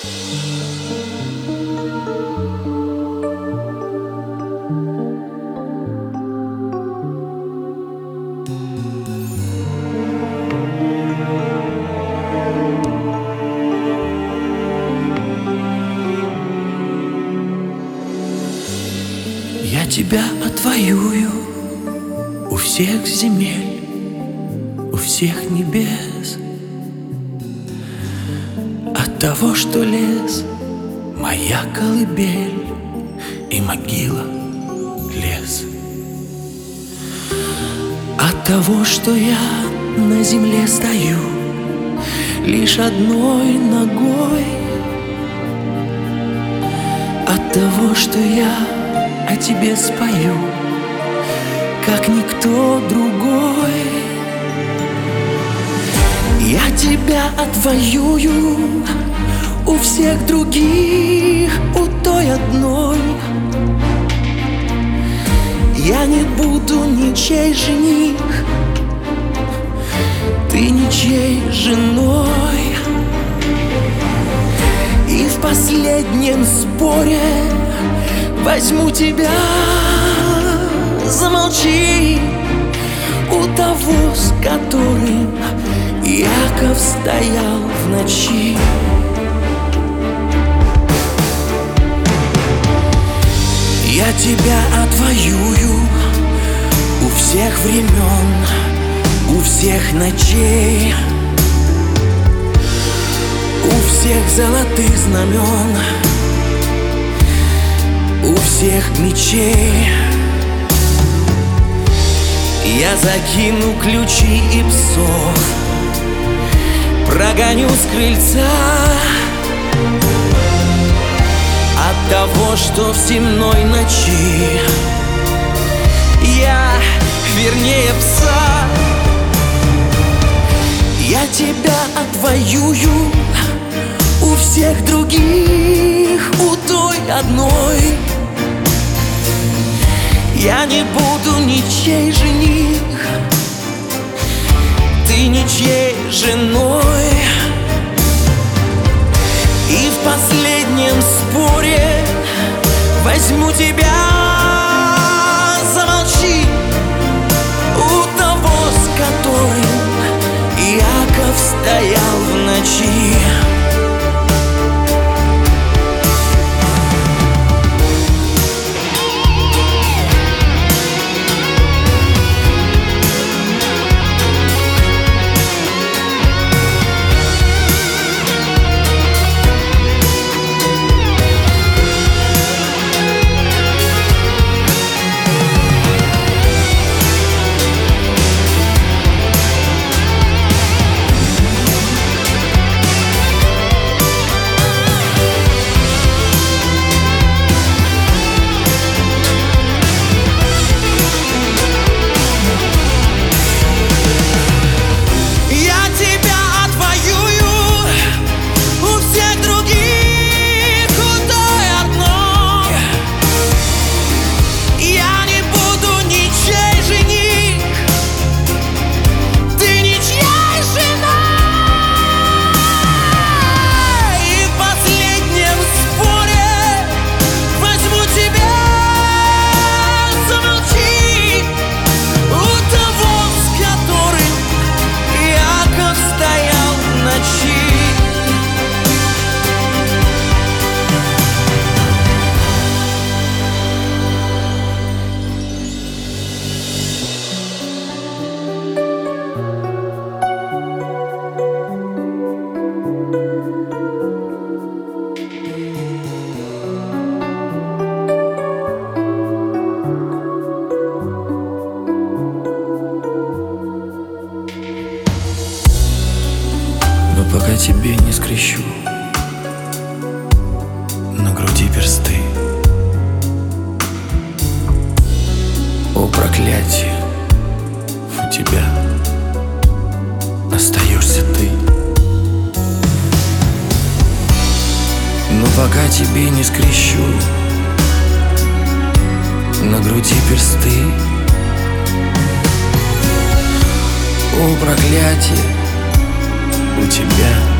Я тебя отвоюю у всех земель, у всех небес. От того, что лес — моя колыбель и могила — лес. От того, что я на земле стою лишь одной ногой. От того, что я о тебе спою, как никто другой. Я тебя отвоюю у всех других, у той одной. Я не буду ничей жених, ты ничьей женой. И в последнем споре возьму тебя, замолчи, у того, с которым Яков стоял в ночи. Я тебя отвоюю у всех времен, у всех ночей, у всех золотых знамен, у всех мечей. Я закину ключи и псов, прогоню с крыльца от того, что в темной ночи я вернее пса. Я тебя отвоюю у всех других, у той одной. Я не буду ничей жених, ты ничьей женой. И в последнем споре возьму тебя, замолчи, у того, с которым Яков стоял в ночи. Пока тебе не скрещу на груди персты. О, проклятие, у тебя остаешься ты. Но пока тебе не скрещу на груди персты. О, проклятие, у тебя